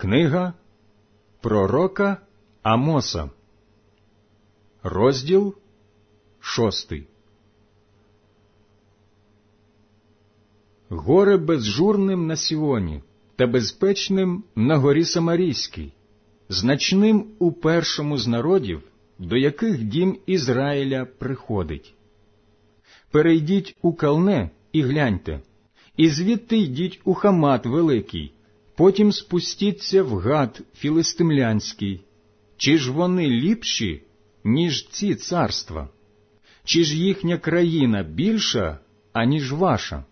Книга пророка Амоса, розділ 6. Горе безжурним на Сіоні та безпечним на горі Самарійській, значним у першому з народів, до яких дім Ізраїля приходить. Перейдіть у Калне і гляньте, і звідти йдіть у Хамат великий, потім спустіться в Гат філистимлянський. Чи ж вони ліпші, ніж ці царства? Чи ж їхня країна більша, аніж ваша?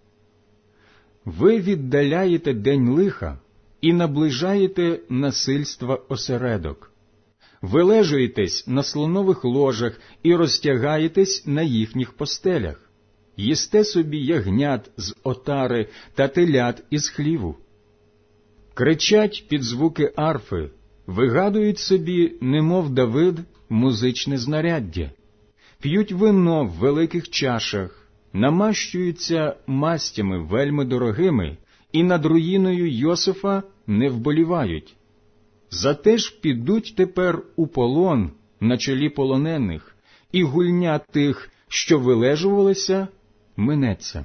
Ви віддаляєте день лиха і наближаєте насильства осередок. Ви лежуєтесь на слонових ложах і розтягаєтесь на їхніх постелях. Їсте собі ягнят з отари та телят із хліву. Кричать під звуки арфи, вигадують собі, немов Давид, музичне знаряддя. П'ють вино в великих чашах, намащуються мастями вельми дорогими і над руїною Йосифа не вболівають. Зате ж підуть тепер у полон на чолі полонених, і гульня тих, що вилежувалися, минеться.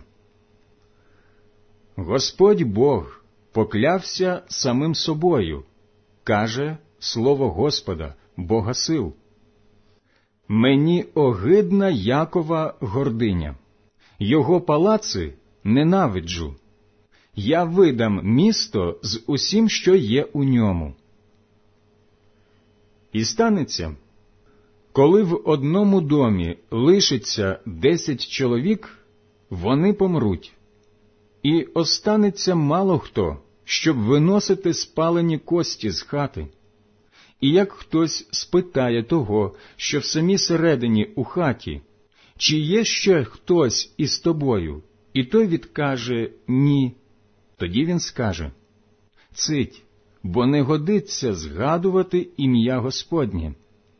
Господь Бог поклявся самим собою, каже слово Господа, Бога сил. Мені огидна Якова гординя, його палаци ненавиджу. Я видам місто з усім, що є у ньому. І станеться, коли в одному домі лишиться 10 чоловік, вони помруть. І останеться мало хто, щоб виносити спалені кості з хати. І як хтось спитає того, що в самій середині у хаті, чи є ще хтось із тобою, і той відкаже «ні», тоді він скаже: «Цить, бо не годиться згадувати ім'я Господнє».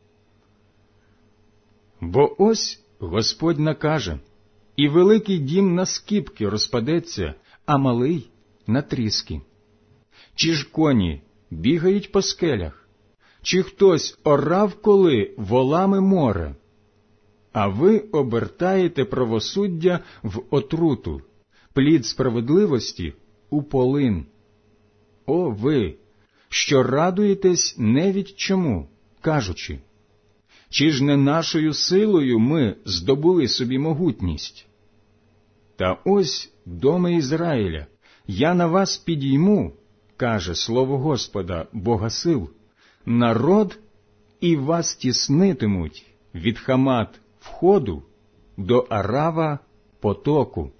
Бо ось Господь накаже, і великий дім на скипки розпадеться, а малий – на тріски. Чи ж коні бігають по скелях? Чи хтось орав коли волами море? А ви обертаєте правосуддя в отруту, плід справедливості у полин. О ви, що радуєтесь не від чому, кажучи: чи ж не нашою силою ми здобули собі могутність? Та ось, доме Ізраїля, я на вас підійму, каже слово Господа, Бога сил, народ, і вас тіснитимуть від Хамат входу до Арава потоку.